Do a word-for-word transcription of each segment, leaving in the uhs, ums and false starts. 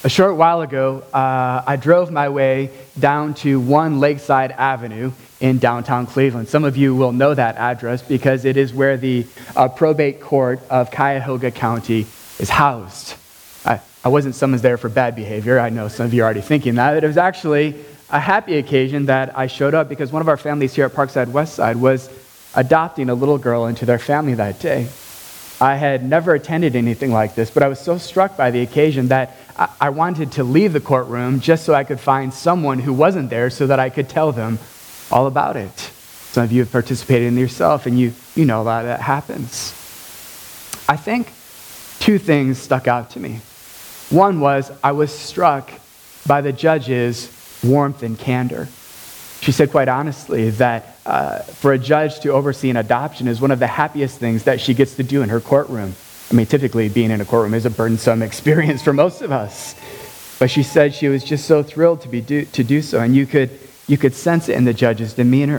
A short while ago, uh, I drove my way down to One Lakeside Avenue in downtown Cleveland. Some of you will know that address because it is where the uh, probate court of Cuyahoga County is housed. I, I wasn't summoned there for bad behavior. I know some of you are already thinking that. It was actually a happy occasion that I showed up because one of our families here at Parkside Westside was adopting a little girl into their family that day. I had never attended anything like this, but I was so struck by the occasion that I, I wanted to leave the courtroom just so I could find someone who wasn't there so that I could tell them all about it. Some of you have participated in it yourself, and you, you know that that happens. I think two things stuck out to me. One was I was struck by the judge's warmth and candor. She said quite honestly that uh, for a judge to oversee an adoption is one of the happiest things that she gets to do in her courtroom. I mean, typically being in a courtroom is a burdensome experience for most of us. But she said she was just so thrilled to be do, to do so, and you could you could sense it in the judge's demeanor.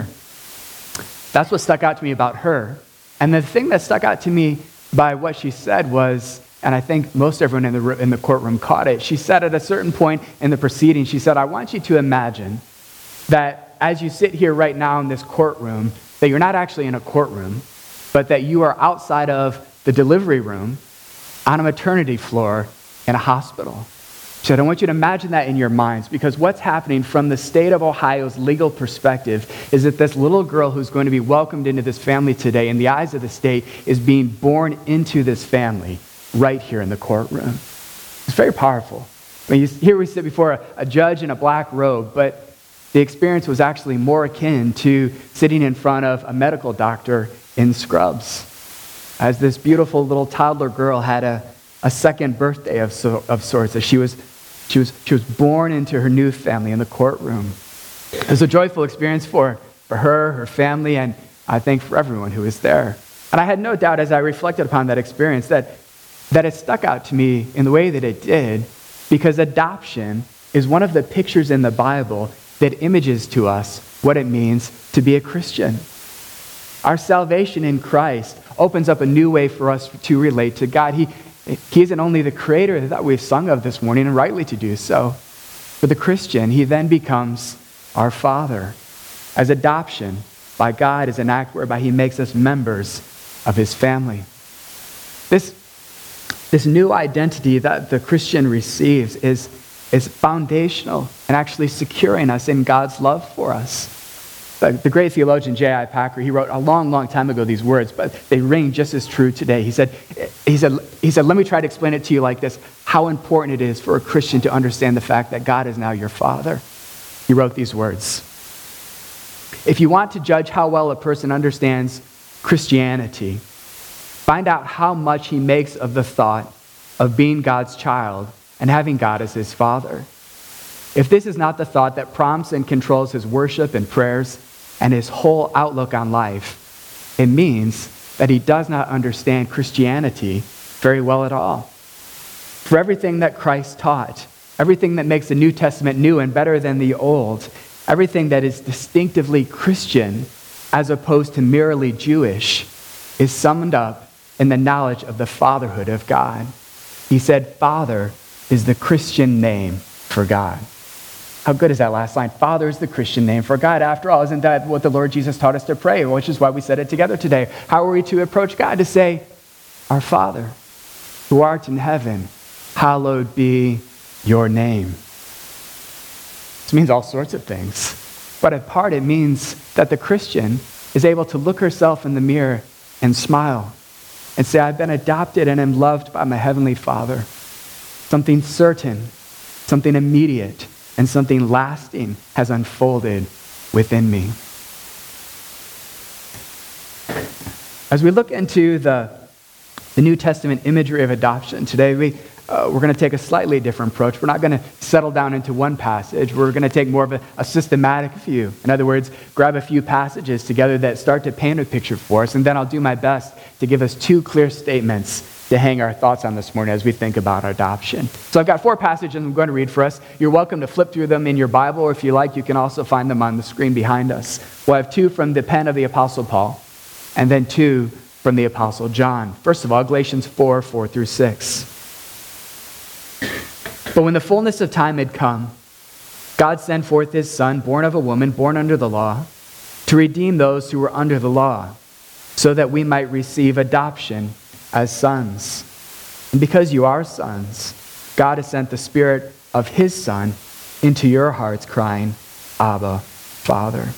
That's what stuck out to me about her. And the thing that stuck out to me by what she said was, and I think most everyone in the in the courtroom caught it, she said at a certain point in the proceeding, she said, I want you to imagine that as you sit here right now in this courtroom, that you're not actually in a courtroom, but that you are outside of the delivery room on a maternity floor in a hospital. She said, I want you to imagine that in your minds, because what's happening from the state of Ohio's legal perspective is that this little girl who's going to be welcomed into this family today, in the eyes of the state, is being born into this family right here in the courtroom. It's very powerful. I mean, here we sit before a, a judge in a black robe, but the experience was actually more akin to sitting in front of a medical doctor in scrubs, as this beautiful little toddler girl had a, a second birthday of, so, of sorts, as she was, she, was, she was born into her new family in the courtroom. It was a joyful experience for, for her, her family, and I think for everyone who was there. And I had no doubt as I reflected upon that experience that, that it stuck out to me in the way that it did, because adoption is one of the pictures in the Bible that images to us what it means to be a Christian. Our salvation in Christ opens up a new way for us to relate to God. He, he isn't only the creator that we've sung of this morning, and rightly to do so. For the Christian, he then becomes our Father. As adoption by God is an act whereby he makes us members of his family. This, this new identity that the Christian receives is is foundational and actually securing us in God's love for us. The great theologian J I Packer, he wrote a long, long time ago these words, but they ring just as true today. He said, he said, he said, let me try to explain it to you like this, how important it is for a Christian to understand the fact that God is now your Father. He wrote these words. If you want to judge how well a person understands Christianity, find out how much he makes of the thought of being God's child and having God as his Father. If this is not the thought that prompts and controls his worship and prayers and his whole outlook on life, it means that he does not understand Christianity very well at all. For everything that Christ taught, everything that makes the New Testament new and better than the Old, everything that is distinctively Christian as opposed to merely Jewish, is summed up in the knowledge of the fatherhood of God. He said, Father is the Christian name for God. How good is that last line? Father is the Christian name for God. After all, isn't that what the Lord Jesus taught us to pray, which is why we said it together today? How are we to approach God? To say, Our Father, who art in heaven, hallowed be your name. This means all sorts of things. But at part, it means that the Christian is able to look herself in the mirror and smile and say, I've been adopted and am loved by my Heavenly Father. Something certain, something immediate, and something lasting has unfolded within me. As we look into the, the New Testament imagery of adoption today, we, uh, we're going to take a slightly different approach. We're not going to settle down into one passage. We're going to take more of a, a systematic view. In other words, grab a few passages together that start to paint a picture for us, and then I'll do my best to give us two clear statements to hang our thoughts on this morning as we think about adoption. So I've got four passages I'm going to read for us. You're welcome to flip through them in your Bible, or if you like, you can also find them on the screen behind us. We'll have two from the pen of the Apostle Paul, and then two from the Apostle John. First of all, Galatians four, four through six. But when the fullness of time had come, God sent forth his Son, born of a woman, born under the law, to redeem those who were under the law, so that we might receive adoption as sons. And because you are sons, God has sent the Spirit of his Son into your hearts, crying, Abba, Father.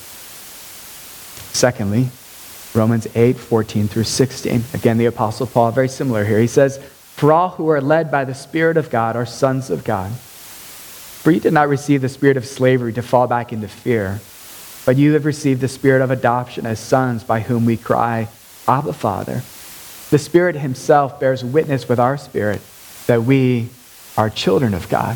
Secondly, Romans eight, fourteen through sixteen. Again, the Apostle Paul, very similar here. He says, for all who are led by the Spirit of God are sons of God. For you did not receive the spirit of slavery to fall back into fear, but you have received the spirit of adoption as sons, by whom we cry, Abba, Father. The Spirit himself bears witness with our spirit that we are children of God.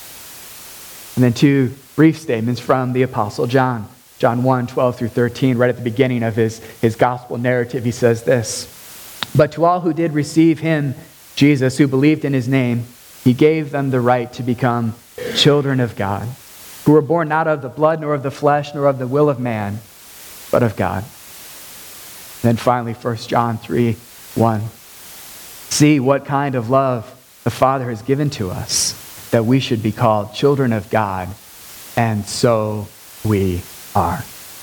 And then two brief statements from the Apostle John. John one, twelve through thirteen, right at the beginning of his, his gospel narrative, he says this, but to all who did receive him, Jesus, who believed in his name, he gave them the right to become children of God, who were born not of the blood, nor of the flesh, nor of the will of man, but of God. And then finally, First John three, one. See what kind of love the Father has given to us, that we should be called children of God, and so we are.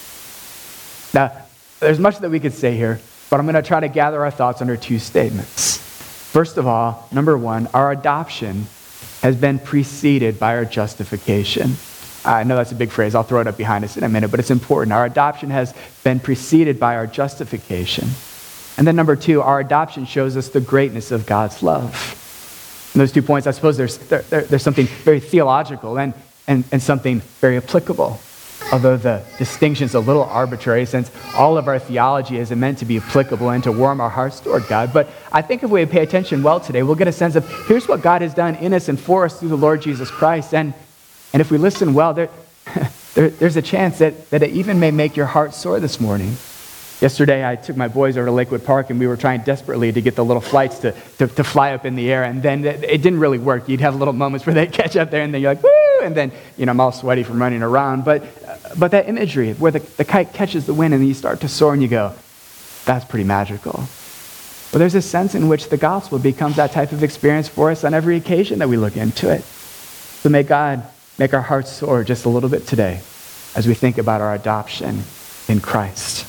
Now, there's much that we could say here, but I'm going to try to gather our thoughts under two statements. First of all, number one, our adoption has been preceded by our justification. I know that's a big phrase. I'll throw it up behind us in a minute, but it's important. Our adoption has been preceded by our justification. And then number two, our adoption shows us the greatness of God's love. And those two points, I suppose there's, there, there, there's something very theological and, and, and something very applicable. Although the distinction's a little arbitrary, since all of our theology is meant to be applicable and to warm our hearts toward God. But I think if we pay attention well today, we'll get a sense of here's what God has done in us and for us through the Lord Jesus Christ. And, and if we listen well, there, there, there's a chance that, that it even may make your heart sore this morning. Yesterday, I took my boys over to Lakewood Park, and we were trying desperately to get the little flights to, to, to fly up in the air, and then it, it didn't really work. You'd have little moments where they'd catch up there, and then you're like, woo! And then, you know, I'm all sweaty from running around. But but that imagery where the, the kite catches the wind, and then you start to soar, and you go, that's pretty magical. Well, there's a sense in which the gospel becomes that type of experience for us on every occasion that we look into it. So may God make our hearts soar just a little bit today as we think about our adoption in Christ.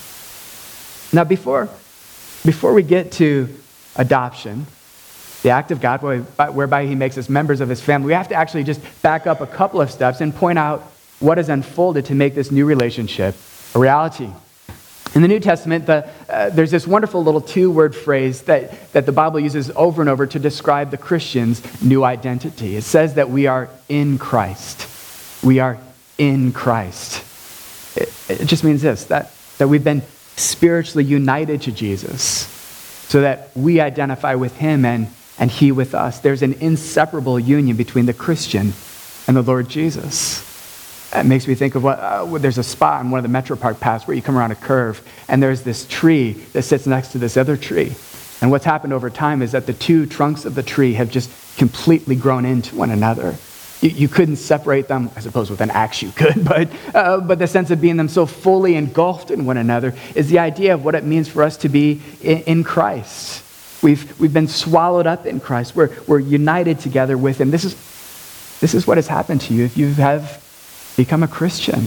Now, before, before we get to adoption, the act of God whereby he makes us members of his family, we have to actually just back up a couple of steps and point out what has unfolded to make this new relationship a reality. In the New Testament, the, uh, there's this wonderful little two-word phrase that, that the Bible uses over and over to describe the Christian's new identity. It says that we are in Christ. We are in Christ. It, it just means this, that, that we've been spiritually united to Jesus so that we identify with him and, and he with us. There's an inseparable union between the Christian and the Lord Jesus. That makes me think of what, uh, there's a spot on one of the Metro Park paths where you come around a curve and there's this tree that sits next to this other tree. And what's happened over time is that the two trunks of the tree have just completely grown into one another. You, you couldn't separate them, I suppose with an axe you could, but, uh, but the sense of being them so fully engulfed in one another is the idea of what it means for us to be in, in Christ. We've, we've been swallowed up in Christ. We're, we're united together with him. This is, this is what has happened to you if you have become a Christian.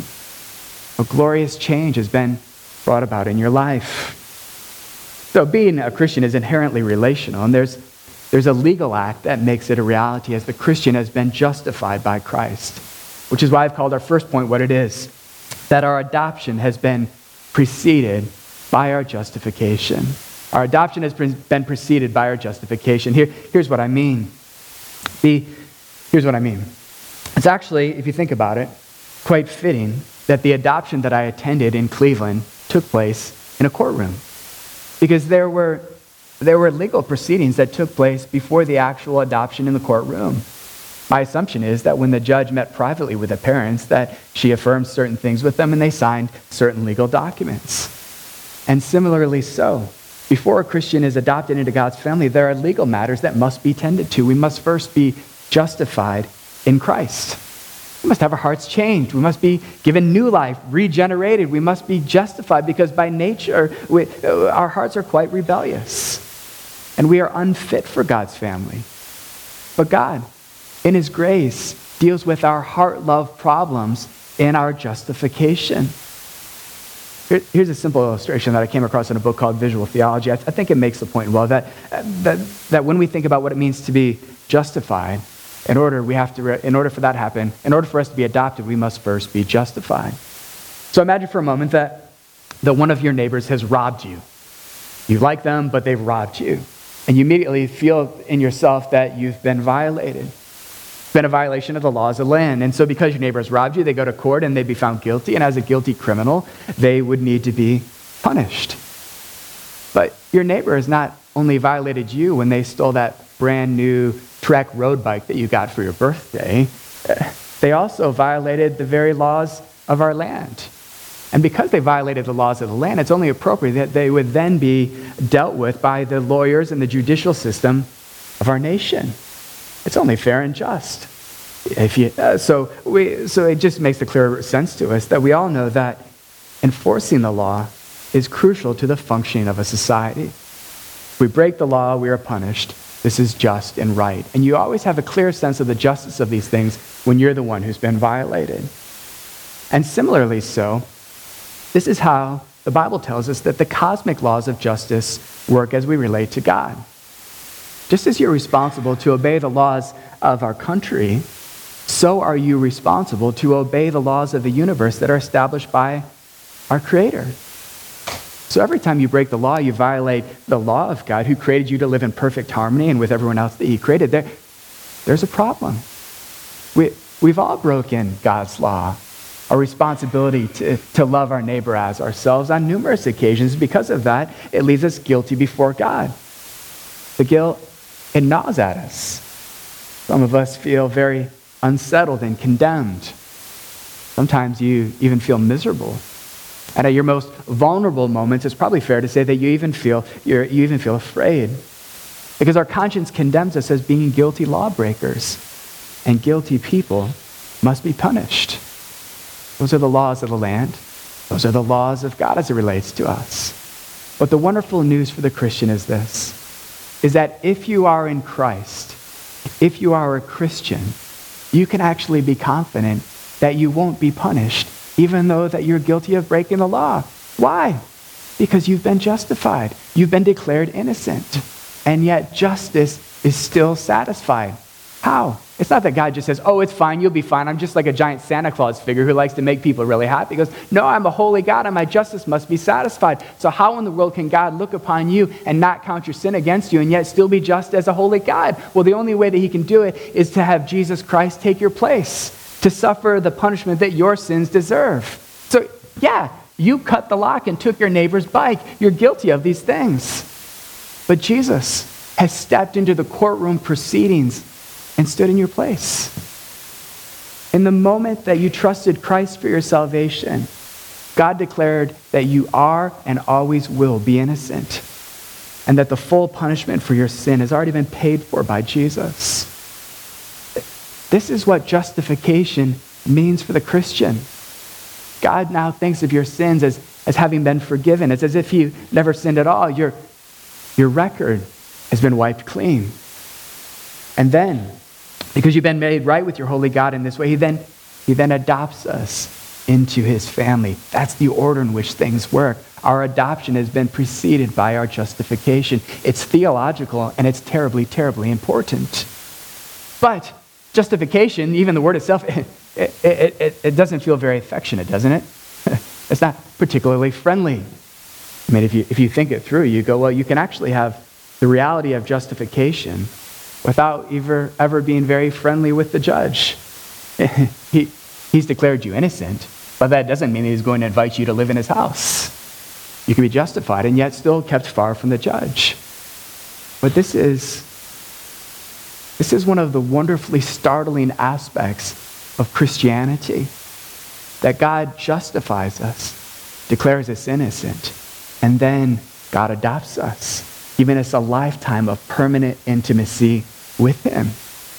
A glorious change has been brought about in your life. So being a Christian is inherently relational, and there's There's a legal act that makes it a reality as the Christian has been justified by Christ, which is why I've called our first point what it is, that our adoption has been preceded by our justification. Our adoption has been preceded by our justification. Here, here's what I mean. The, here's what I mean. It's actually, if you think about it, quite fitting that the adoption that I attended in Cleveland took place in a courtroom, because there were There were legal proceedings that took place before the actual adoption in the courtroom. My assumption is that when the judge met privately with the parents, that she affirmed certain things with them and they signed certain legal documents. And similarly so, before a Christian is adopted into God's family, there are legal matters that must be tended to. We must first be justified in Christ. We must have our hearts changed. We must be given new life, regenerated. We must be justified because by nature, we, our hearts are quite rebellious. And we are unfit for God's family. But God, in his grace, deals with our heart-love problems in our justification. Here, here's a simple illustration that I came across in a book called Visual Theology. I, I think it makes the point well that, that, that when we think about what it means to be justified, in order we have to, re- in order for that to happen, in order for us to be adopted, we must first be justified. So imagine for a moment that, that one of your neighbors has robbed you. You like them, but they've robbed you. And you immediately feel in yourself that you've been violated. It's been a violation of the laws of the land. And so because your neighbor has robbed you, they go to court and they'd be found guilty. And as a guilty criminal, they would need to be punished. But your neighbor has not only violated you when they stole that brand new Trek road bike that you got for your birthday, they also violated the very laws of our land. And because they violated the laws of the land, it's only appropriate that they would then be dealt with by the lawyers and the judicial system of our nation. It's only fair and just. If you, uh, so, we, so it just makes a clear sense to us that we all know that enforcing the law is crucial to the functioning of a society. If we break the law, we are punished. This is just and right. And you always have a clear sense of the justice of these things when you're the one who's been violated. And similarly so, this is how the Bible tells us that the cosmic laws of justice work as we relate to God. Just as you're responsible to obey the laws of our country, so are you responsible to obey the laws of the universe that are established by our Creator. So every time you break the law, you violate the law of God, who created you to live in perfect harmony and with everyone else that he created. There, there's a problem. We, we've all broken God's law. Our responsibility to, to love our neighbor as ourselves on numerous occasions. Because of that, it leaves us guilty before God. The guilt, it gnaws at us. Some of us feel very unsettled and condemned. Sometimes you even feel miserable. And at your most vulnerable moments, it's probably fair to say that you even feel you're, you even feel afraid. Because our conscience condemns us as being guilty lawbreakers. And guilty people must be punished. Those are the laws of the land. Those are the laws of God as it relates to us. But the wonderful news for the Christian is this, is that if you are in Christ, if you are a Christian, you can actually be confident that you won't be punished, even though that you're guilty of breaking the law. Why? Because you've been justified. You've been declared innocent. And yet justice is still satisfied. How? It's not that God just says, oh, it's fine, you'll be fine. I'm just like a giant Santa Claus figure who likes to make people really happy. He goes, no, I'm a holy God and my justice must be satisfied. So how in the world can God look upon you and not count your sin against you and yet still be just as a holy God? Well, the only way that he can do it is to have Jesus Christ take your place, to suffer the punishment that your sins deserve. So yeah, you cut the lock and took your neighbor's bike. You're guilty of these things. But Jesus has stepped into the courtroom proceedings and stood in your place. In the moment that you trusted Christ for your salvation, God declared that you are and always will be innocent, and that the full punishment for your sin has already been paid for by Jesus. This is what justification means for the Christian. God now thinks of your sins as, as having been forgiven. It's as if you never sinned at all. Your, your record has been wiped clean. And then, because you've been made right with your holy God in this way, he then, he then adopts us into his family. That's the order in which things work. Our adoption has been preceded by our justification. It's theological and it's terribly, terribly important. But justification, even the word itself, it, it, it, it doesn't feel very affectionate, doesn't it? It's not particularly friendly. I mean, if you, if you think it through, you go, well, you can actually have the reality of justification without ever, ever being very friendly with the judge. he, he's declared you innocent, but that doesn't mean he's going to invite you to live in his house. You can be justified and yet still kept far from the judge. But this is, this is one of the wonderfully startling aspects of Christianity, that God justifies us, declares us innocent, and then God adopts us, giving us a lifetime of permanent intimacy with him.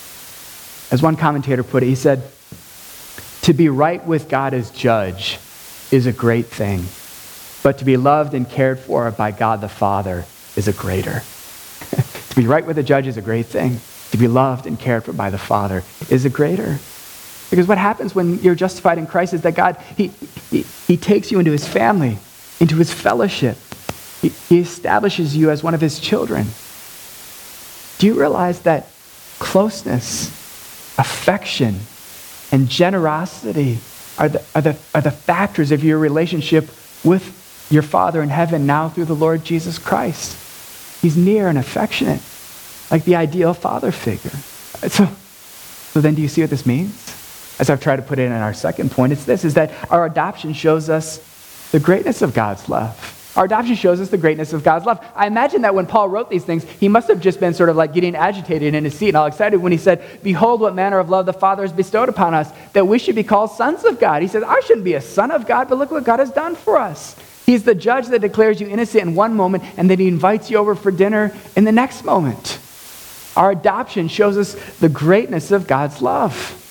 As one commentator put it, he said, to be right with God as judge is a great thing, but to be loved and cared for by God the Father is a greater. To be right with the judge is a great thing, to be loved and cared for by the Father is a greater. Because what happens when you're justified in Christ is that God, he, he, he takes you into his family, into his fellowship. He, he establishes you as one of his children. Do you realize that closeness, affection, and generosity are the, are, the, are the factors of your relationship with your Father in heaven now through the Lord Jesus Christ? He's near and affectionate, like the ideal father figure. So, so then do you see what this means? As I've tried to put it in our second point, it's this, is that our adoption shows us the greatness of God's love. Our adoption shows us the greatness of God's love. I imagine that when Paul wrote these things, he must have just been sort of like getting agitated in his seat and all excited when he said, behold what manner of love the Father has bestowed upon us, that we should be called sons of God. He says, I shouldn't be a son of God, but look what God has done for us. He's the judge that declares you innocent in one moment, and then he invites you over for dinner in the next moment. Our adoption shows us the greatness of God's love.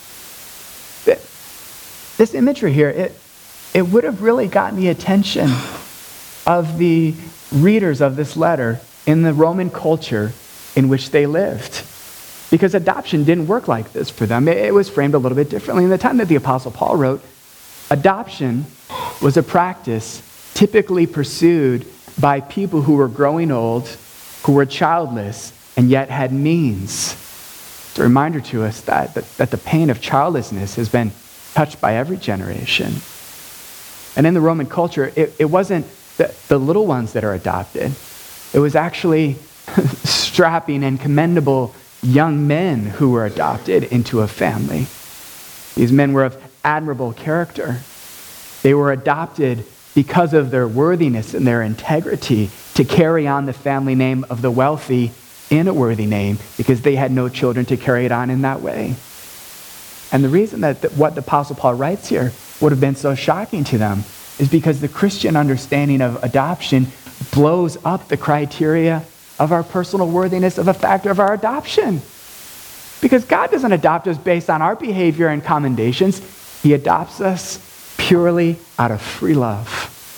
This imagery here, it, it would have really gotten the attention of the readers of this letter in the Roman culture in which they lived. Because adoption didn't work like this for them. It, it was framed a little bit differently. In the time that the Apostle Paul wrote, adoption was a practice typically pursued by people who were growing old, who were childless, and yet had means. It's a reminder to us that, that, that the pain of childlessness has been touched by every generation. And in the Roman culture, it, it wasn't the, the little ones that are adopted. It was actually strapping and commendable young men who were adopted into a family. These men were of admirable character. They were adopted because of their worthiness and their integrity to carry on the family name of the wealthy in a worthy name, because they had no children to carry it on in that way. And the reason that the, what the Apostle Paul writes here would have been so shocking to them is because the Christian understanding of adoption blows up the criteria of our personal worthiness of a factor of our adoption. Because God doesn't adopt us based on our behavior and commendations. He adopts us purely out of free love.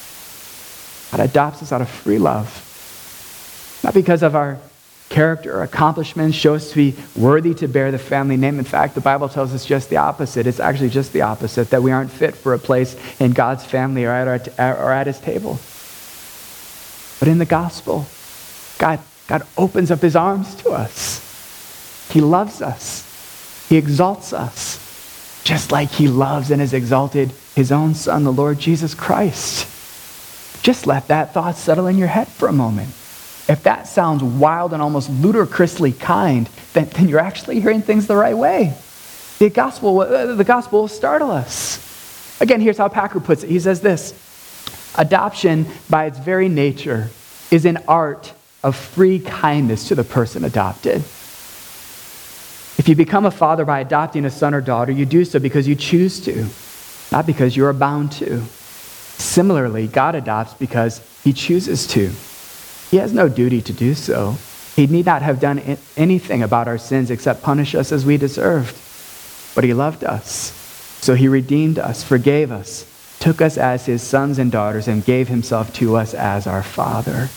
God adopts us out of free love. Not because of our character or accomplishments show us to be worthy to bear the family name. In fact, the Bible tells us just the opposite. It's actually just the opposite, that we aren't fit for a place in God's family or at, our, or at his table. But in the gospel, God, God opens up his arms to us. He loves us. He exalts us, just like he loves and has exalted his own Son, the Lord Jesus Christ. Just let that thought settle in your head for a moment. If that sounds wild and almost ludicrously kind, then, then you're actually hearing things the right way. The gospel, uh, the gospel will startle us. Again, here's how Packer puts it. He says this: adoption, by its very nature, is an art of free kindness to the person adopted. If you become a father by adopting a son or daughter, you do so because you choose to, not because you are bound to. Similarly, God adopts because he chooses to. He has no duty to do so. He need not have done anything about our sins except punish us as we deserved. But he loved us. So he redeemed us, forgave us, took us as his sons and daughters, and gave himself to us as our Father.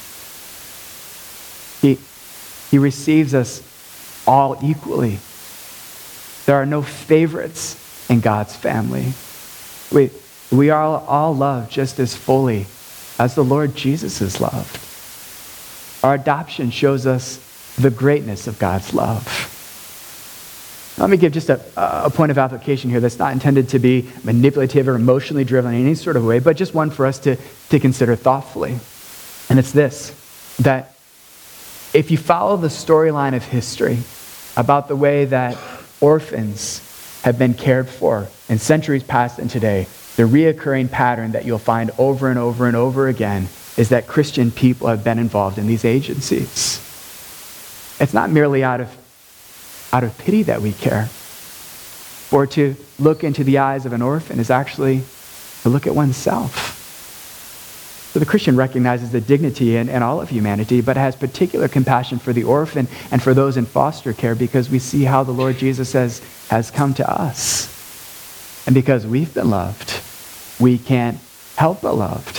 He, he receives us all equally. There are no favorites in God's family. We, we are all, all loved just as fully as the Lord Jesus is loved. Our adoption shows us the greatness of God's love. Let me give just a, a point of application here that's not intended to be manipulative or emotionally driven in any sort of way, but just one for us to, to consider thoughtfully. And it's this, that if you follow the storyline of history about the way that orphans have been cared for in centuries past and today, the reoccurring pattern that you'll find over and over and over again is that Christian people have been involved in these agencies. It's not merely out of, out of pity that we care. For to look into the eyes of an orphan is actually to look at oneself. So the Christian recognizes the dignity in, in all of humanity, but has particular compassion for the orphan and for those in foster care because we see how the Lord Jesus has, has come to us. And because we've been loved, we can't help but loved.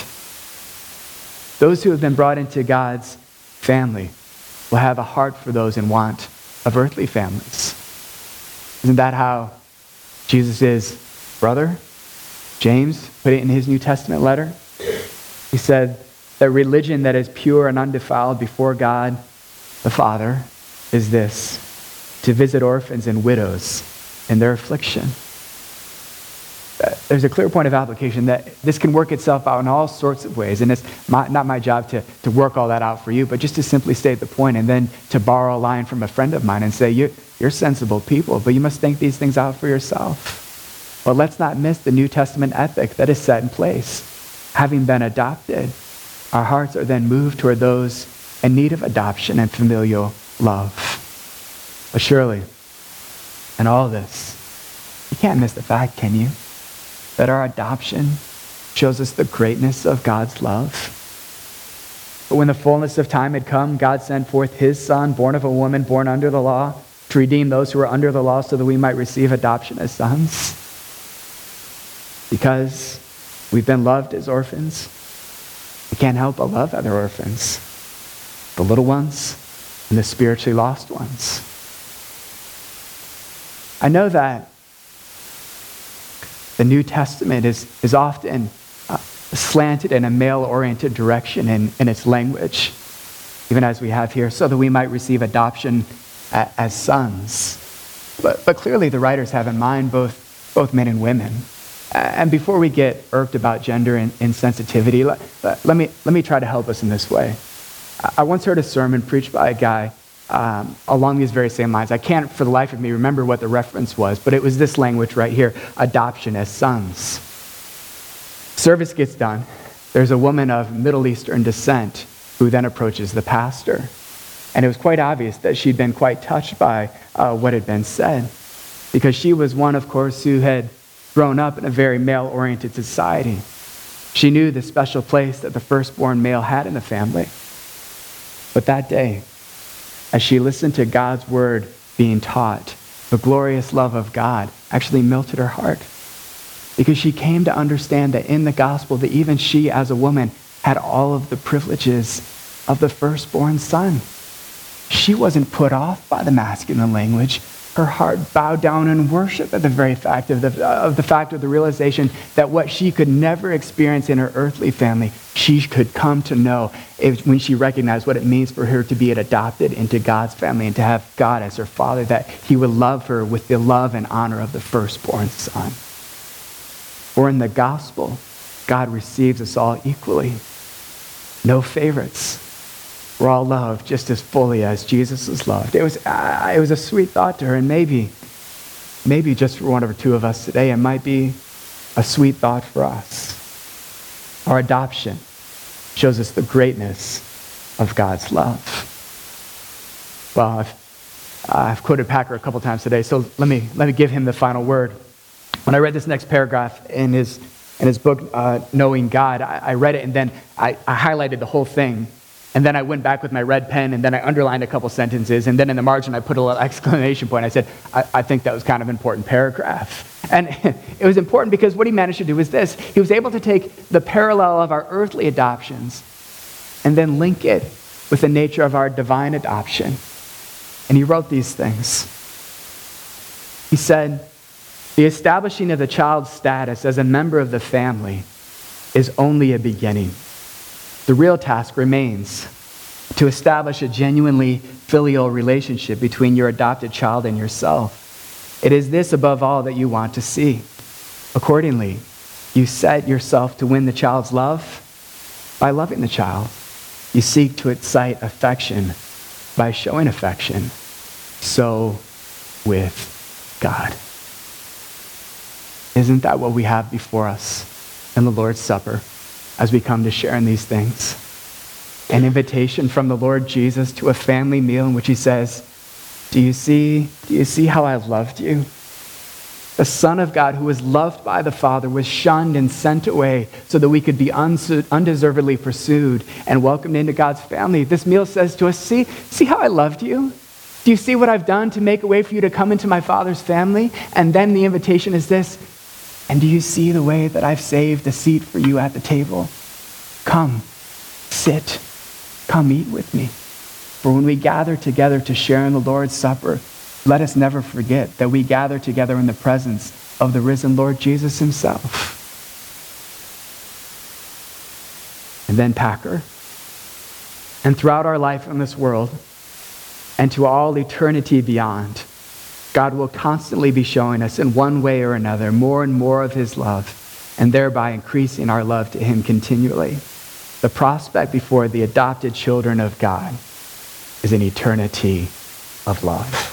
Those who have been brought into God's family will have a heart for those in want of earthly families. Isn't that how Jesus' brother, James, put it in his New Testament letter? He said that religion that is pure and undefiled before God the Father is this: to visit orphans and widows in their affliction. There's a clear point of application that this can work itself out in all sorts of ways. And it's my, not my job to, to work all that out for you, but just to simply state the point and then to borrow a line from a friend of mine and say, you're, you're sensible people, but you must think these things out for yourself. Well, let's not miss the New Testament ethic that is set in place. Having been adopted, our hearts are then moved toward those in need of adoption and familial love. But surely, in all this, you can't miss the fact, can you, that our adoption shows us the greatness of God's love. But when the fullness of time had come, God sent forth his Son, born of a woman, born under the law, to redeem those who were under the law so that we might receive adoption as sons. Because we've been loved as orphans, we can't help but love other orphans, the little ones and the spiritually lost ones. I know that the New Testament is, is often uh, slanted in a male-oriented direction in, in its language, even as we have here, so that we might receive adoption a, as sons. But, but clearly the writers have in mind both, both men and women. And before we get irked about gender and insensitivity, let, let, let, me, let me try to help us in this way. I once heard a sermon preached by a guy Um, along these very same lines. I can't for the life of me remember what the reference was, but it was this language right here: adoption as sons. Service gets done. There's a woman of Middle Eastern descent who then approaches the pastor. And it was quite obvious that she'd been quite touched by uh, what had been said, because she was one, of course, who had grown up in a very male-oriented society. She knew the special place that the firstborn male had in the family. But that day, as she listened to God's word being taught, the glorious love of God actually melted her heart, because she came to understand that in the gospel that even she as a woman had all of the privileges of the firstborn son. She wasn't put off by the masculine language. Her heart bowed down in worship at the very fact of the, of the fact of the realization that what she could never experience in her earthly family, she could come to know if, when she recognized what it means for her to be adopted into God's family and to have God as her father, that he would love her with the love and honor of the firstborn son. For in the gospel, God receives us all equally. No favorites. We're all loved just as fully as Jesus is loved. It was, uh, it was a sweet thought to her, and maybe, maybe just for one or two of us today, it might be a sweet thought for us. Our adoption shows us the greatness of God's love. Well, I've, uh, I've quoted Packer a couple times today, so let me let me give him the final word. When I read this next paragraph in his in his book, uh, Knowing God, I, I read it and then I, I highlighted the whole thing. And then I went back with my red pen, and then I underlined a couple sentences, and then in the margin I put a little exclamation point. I said, I, I think that was kind of an important paragraph. And it was important because what he managed to do was this. He was able to take the parallel of our earthly adoptions and then link it with the nature of our divine adoption. And he wrote these things. He said, the establishing of the child's status as a member of the family is only a beginning. The real task remains to establish a genuinely filial relationship between your adopted child and yourself. It is this above all that you want to see. Accordingly, you set yourself to win the child's love by loving the child. You seek to excite affection by showing affection. So with God. Isn't that what we have before us in the Lord's Supper? As we come to share in these things. An invitation from the Lord Jesus to a family meal in which he says, do you see, do you see how I loved you? The Son of God who was loved by the Father was shunned and sent away so that we could be undeservedly pursued and welcomed into God's family. This meal says to us, see, see how I loved you? Do you see what I've done to make a way for you to come into my Father's family? And then the invitation is this, and do you see the way that I've saved a seat for you at the table? Come, sit, come eat with me. For when we gather together to share in the Lord's Supper, let us never forget that we gather together in the presence of the risen Lord Jesus himself. And then Packer. And throughout our life in this world, and to all eternity beyond, God will constantly be showing us in one way or another more and more of his love, and thereby increasing our love to him continually. The prospect before the adopted children of God is an eternity of love.